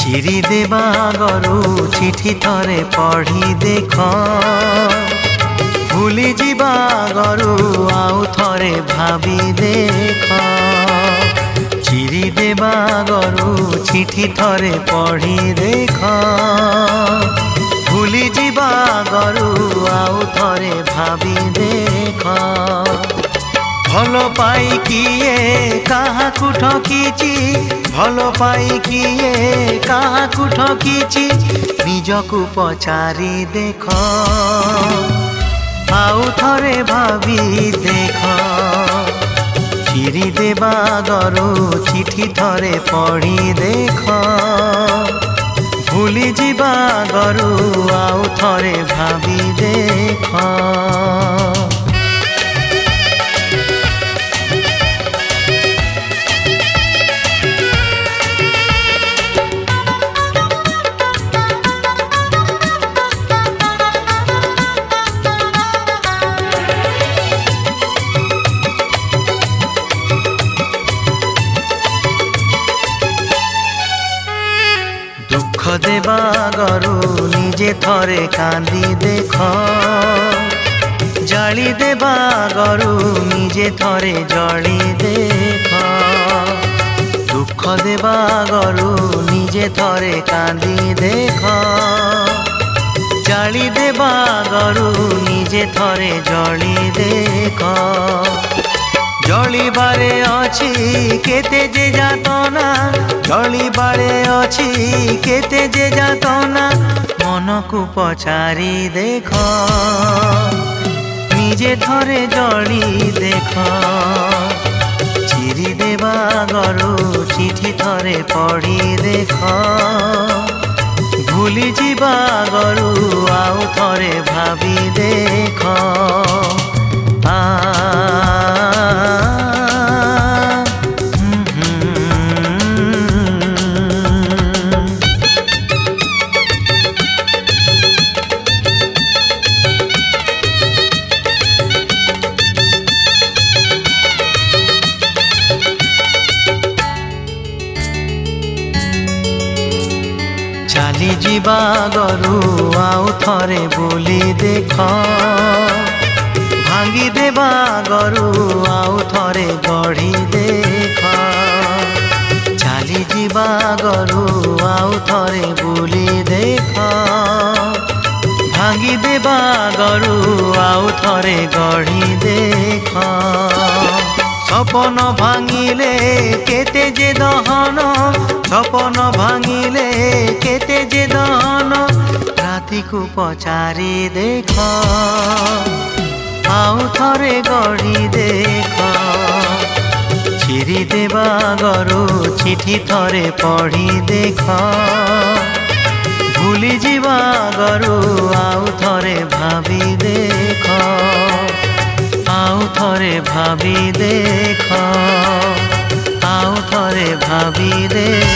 चिरी देवा आगरू चिठी थरे पढ़ी देख भूली जीवा आगरू आउ थरे भाभी देख चिरी देवा आगरू चिठी थरे पढ़ी देख भूली जीवा आगरू आउ थरे भाभी देख भल पाई किए काहाकू ठकीची भल पाई किए काहाकू ठकीची निजकू पचारी देख आउ थरे भाभी देख चिरी देवा आगरू चिठी थरे पढ़ी देख भूली जीवा आगरू आउ थरे भाभी देख दुख देवा आगरू निजे थरे कांदी देख जाली देवा आगरू निजे थरे जली देख दुख देवा आगरू निजे थरे कांदी देख जाली देवा आगरू निजे थरे जली देख जली बारे अछि केते जे जातना जली बारे अछि केते जे जातना मन को पचारी देख निजे थरे जली देख चिरी देवा आगरू चिठी थरे पढ़ी देख भूली जीवा आगरू आउ थरे भाभी देख चाली जीवा आगरू आउ थरे बुली देख भांगी देवा आगरू आउ थरे गढ़ी देख चाली जीवा आगरू आउ थरे बुली देख भांगी देवा आगरू आउ थरे गढ़ी देख सपन भांगिले केते जे दहन सपन भांगिले केते जे दहन राति को पचारी देख आउ थरे गढ़ी देख चिरी देवा आगरू चिठी थरे पढ़ी देख भूली जीवा आगरू आउ थरे भाभी देख आउ थरे भाभी देख आउ थरे भाभी देख।